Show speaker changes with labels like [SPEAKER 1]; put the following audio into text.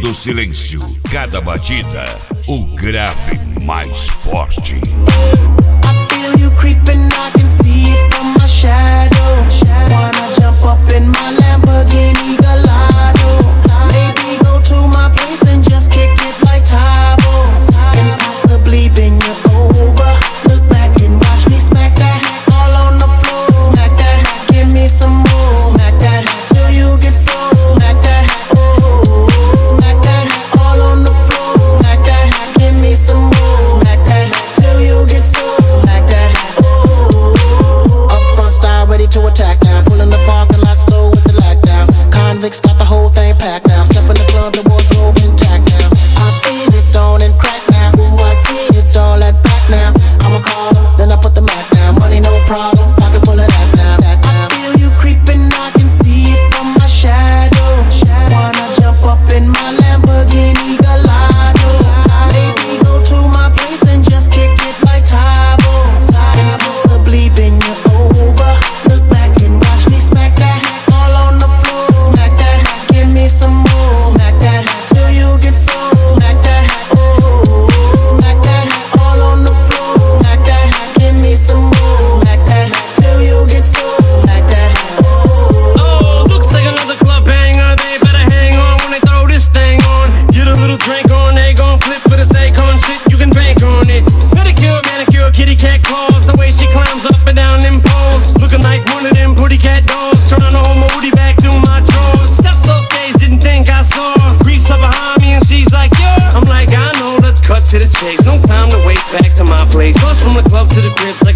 [SPEAKER 1] do silêncio, cada batida, o grave mais forte.
[SPEAKER 2] I feel you creeping, I can see it from my shadow. Wanna jump up in my Lamborghini Gallardo. Maybe go to my place and just kick it like Tybo. And possibly bend you over. Look back and watch me smack that all on the floor. Smack that, give me some more. Smack that till you get so. Smack that, oh. Smack that all on the floor. Smack that, give me some more. Smack that till you get so. Smack that, oh. Up front style, ready to attack now. Pulling the parking lot slow with the lockdown. Convicts got the whole thing packed now. Step in the club, the wardrobe intact now. I feel it on and crack now. Ooh, I see it all at back now. I'm a caller, then I put the Mac down. Money no problem, pocket full of that now. I feel you creeping, I can see it from my shadow. Wanna jump up in my Lamborghini Gallardo. Maybe go to my place and just kick it like Tybo. And possibly bend you over. Look back and watch me smack that all on the floor. Smack that, give me some more. Smack that till you get so. Smack that, oh. Smack that all on the floor. Smack that, give me some more. Smack that till you get so. Smack that, oh.
[SPEAKER 3] Oh, looks like another club hanger. They better hang on when they throw this thing on. Get a little drink on, they gon' flip for the sake on shit. You can bank on it. Pedicure, manicure, kitty cat claws. The way she climbs up and down them poles, looking like one of them pretty cat dolls. Trying to hold my booty back through my drawers. Steps off stage, didn't think I saw her. Creeps up behind me and she's like, yeah. I'm like, I know, let's cut to the chase. No time to waste, back to my place. Rush from the club to the cribs like